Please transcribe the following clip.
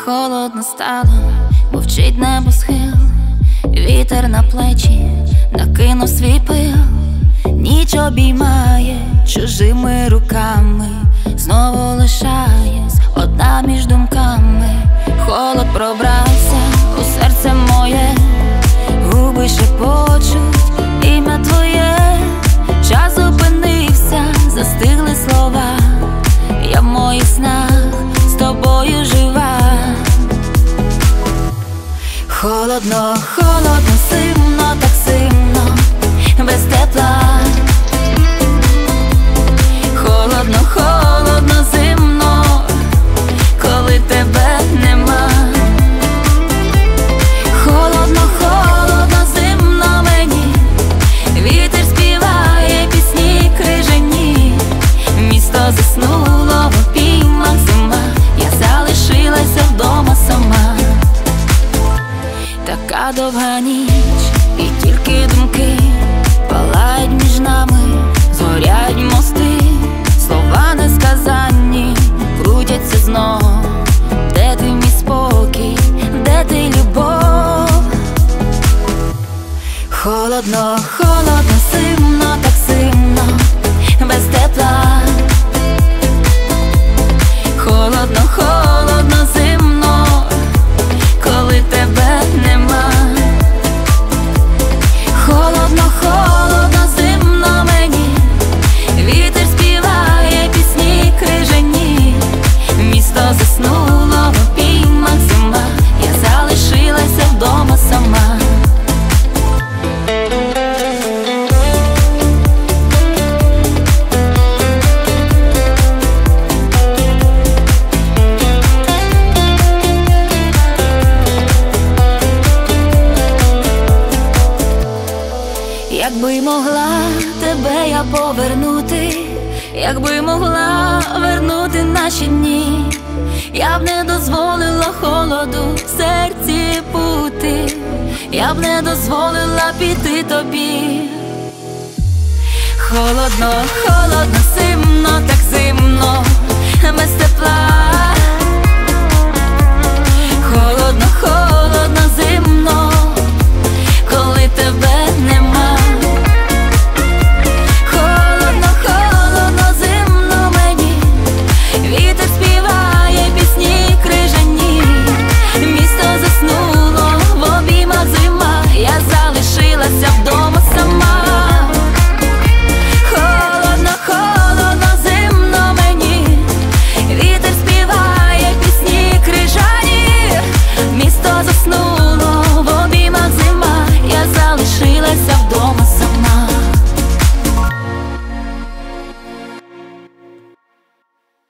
Холодно стало, мовчить небосхил, вітер на плечі накинув свій пил. Ніч обіймає чужими руками, знову лишаюсь одна між думками. Холод пробрався у серце моє, губи шепочуть ім'я твоє. Час зупинився, застигли слова, я в моїх снах з тобою жива. Холодно, холодно, зимно, так зимно, без тепла. Холодно, холодно, зимно, коли тебе нема. Холодно, холодно, зимно мені, вітер співає пісні крижані. Місто заснуло в обіймах, зима, я залишилася вдома сама. Така довга ніч, і тільки думки палають між нами, згорять мости, слова несказанні крутяться знов. Де ти, мій спокій, де ти, любов? Холодно, холодно, зимно, так зимно, без тепла. Холодно, холодно, зимно, коли тебе нема. Холодно, холодно, зимно мені, вітер співає пісні крижані. Місто заснуло в обіймах, зима, я залишилася вдома сама. Якби могла тебе я повернути, якби могла вернути наші дні, я б не дозволила холоду в серці бути, я б не дозволила піти тобі. Холодно, холодно, зимно, так зимно, без тепла.